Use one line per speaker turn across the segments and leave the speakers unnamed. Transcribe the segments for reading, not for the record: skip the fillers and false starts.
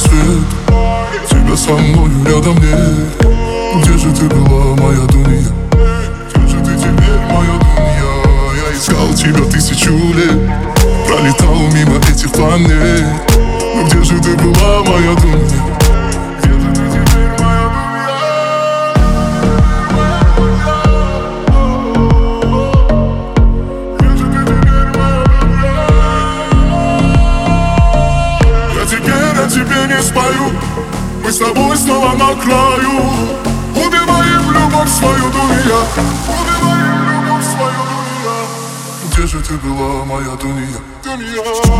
свет. Тебя со мною рядом нет. Где же ты была, моя Дуния? Где же ты теперь, моя Дуния? Я искал тебя 1000 лет, пролетал мимо этих планет. Но где же ты была, моя Дуния? Где же ты теперь, моя Дуния? Где же ты теперь, моя Дуния? Я теперь о тебе не спою. Мы с тобой снова на краю. Убиваем любовь свою, Дуния. Убиваем любовь свою, Дуния. Где же ты была, моя Дуния? Дуния.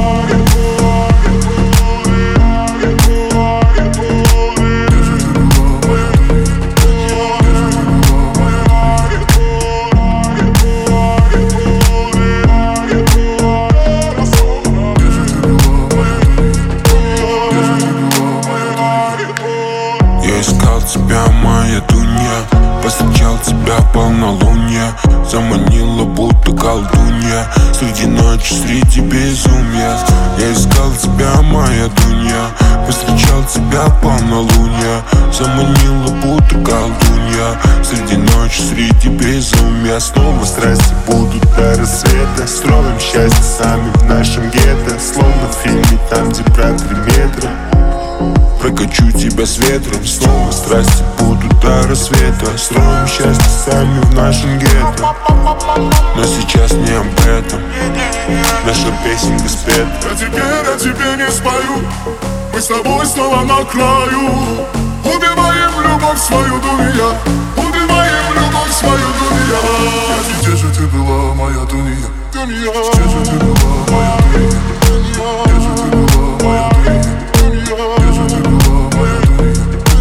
Я искал тебя, моя Дуня, повстречал тебя полнолуние. Заманила, будто колдунья, среди ночи, среди безумия. Я искал тебя, моя Дуня, повстречал тебя полнолуние. Заманила, будто колдунья, среди ночи, среди безумия. Снова страсти будут до рассвета. Строим счастье сами в нашем гетто, словно в фильме, там, где брат 3 метра. Прокачу тебя с ветром. Снова страсти будут до рассвета. Строим счастье сами в нашем гетто. Но сейчас не об этом. Наша песенка спета.
Я теперь о тебе не спою. Мы с тобой снова на краю. Убиваем любовь свою, Дуния. Убиваем любовь свою, Дуния. Где же ты была, моя Дуния? Дуния. Где же ты была, моя Дуния? Где же ты была, моя Дуния? Где же ты была, моя Дуния?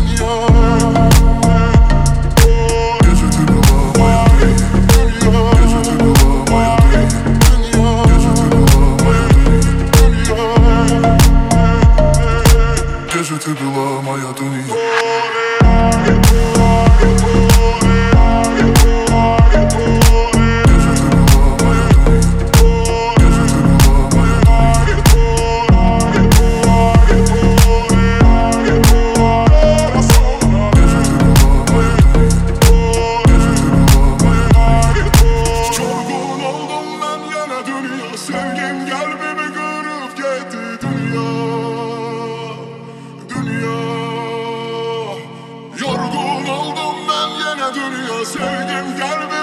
Где же ты была, моя Дуния? Где же ты была, моя Дуния? Где же ты была, моя Дуния? Где же ты была, моя Дуния? Sevgim kalbimi kırıp gitti dünya. Dünya. Yorgun oldum ben yine dünya. Sevgim kalbimi